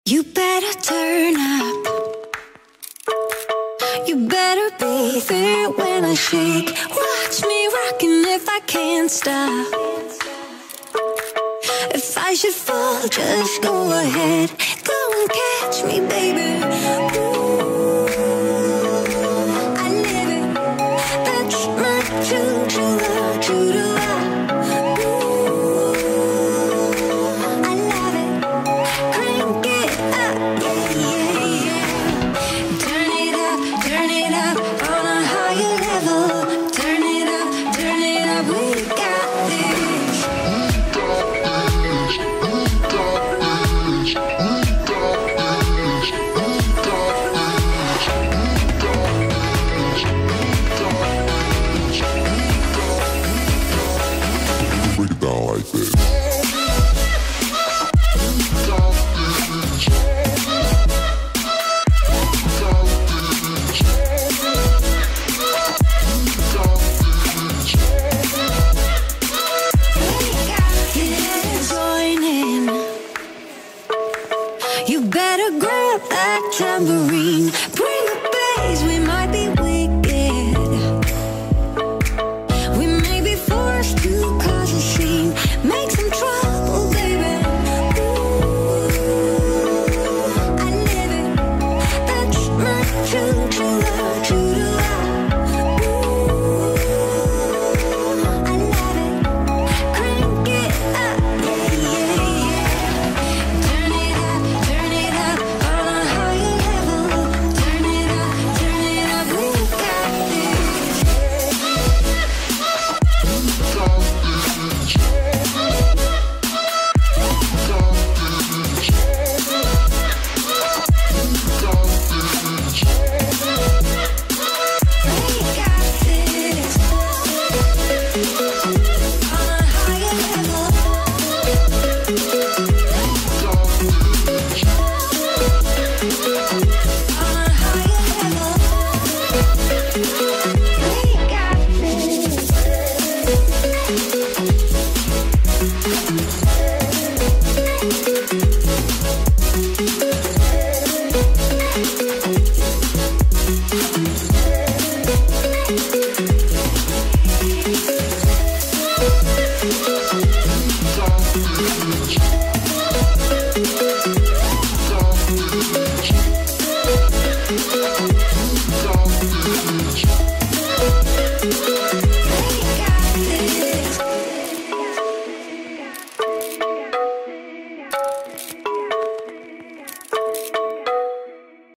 You better turn up. You better be there when I shake. Watch me rocking if I can't stop. If I should fall, just go ahead. Go and catch me, baby. Ooh, I live it. That's my true to love. You better grab that tambourine. Bring